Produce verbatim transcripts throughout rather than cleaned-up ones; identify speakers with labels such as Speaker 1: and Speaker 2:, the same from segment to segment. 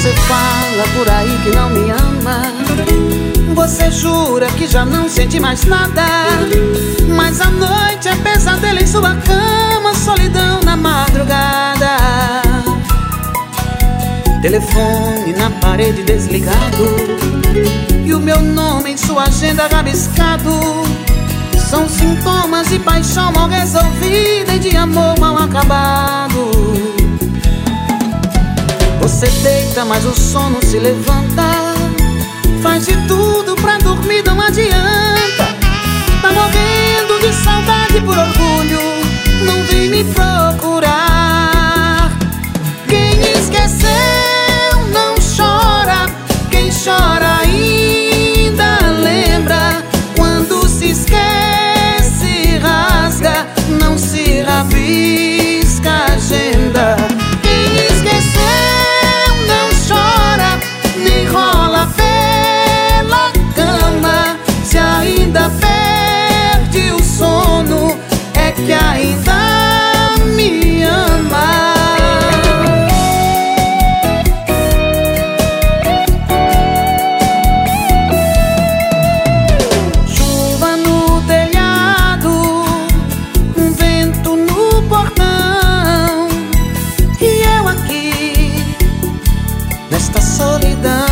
Speaker 1: Você fala por aí que não me ama, você jura que já não sente mais nada, mas a noite é pesadelo em sua cama, solidão na madrugada. Telefone na parede desligado e o meu nome em sua agenda rabiscado. São sintomas de paixão mal resolvida e de amor mal acabado. Você deita, mas o sono se levanta, faz de tudo pra dormir, não adianta. Tá morrendo de saudade por orgulho, não vem me procurar. Quem esqueceu não chora, quem chora ainda lembra. Quando se esquece, rasga, não se rabisca a agenda. Quem esqueceu não chora, nem rola pela cama. Se ainda perde o sono, é que ainda me ama. Chuva no telhado, um vento no portão, e eu aqui nesta solidão.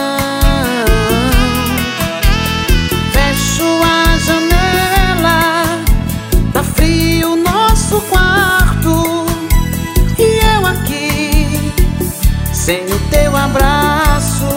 Speaker 1: Fecho a janela, tá frio nosso quarto, e eu aqui sem o teu abraço.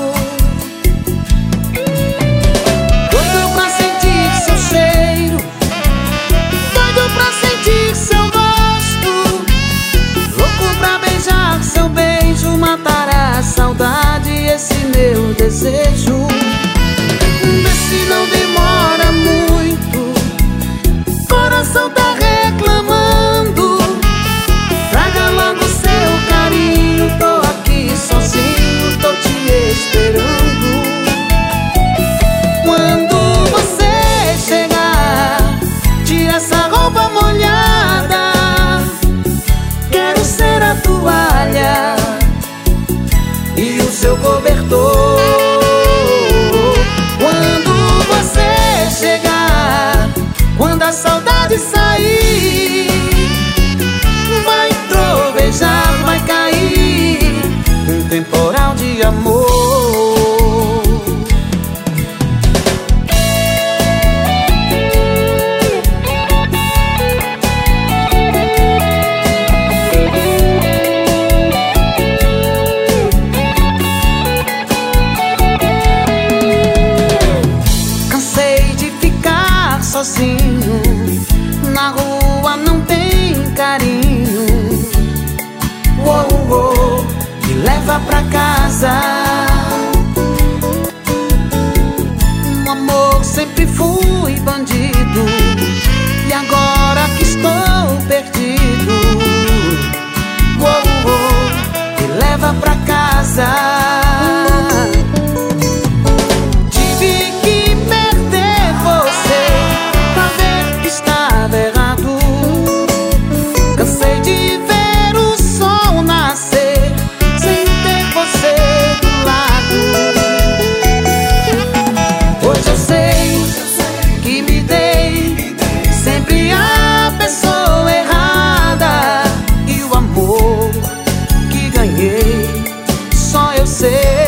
Speaker 1: Doido pra sentir seu cheiro, doido pra sentir seu rosto, louco pra beijar seu beijo, matará a saudade, esse meu desejo. Vê se não demora muito, coração tá reclamando. Traga logo seu carinho, tô aqui sozinho, tô te esperando. Quando você chegar, tira essa roupa molhada, quero ser a toalha e o seu cobertor. Quando você chegar, quando a saudade sair, vai trovejar, vai cair um temporal de amor. Sozinho, na rua não tem carinho. Uou, uou, me leva pra casa. No amor sempre fui bandido, e agora que estou perdido, uou, uou, me leva pra casa. Só eu sei.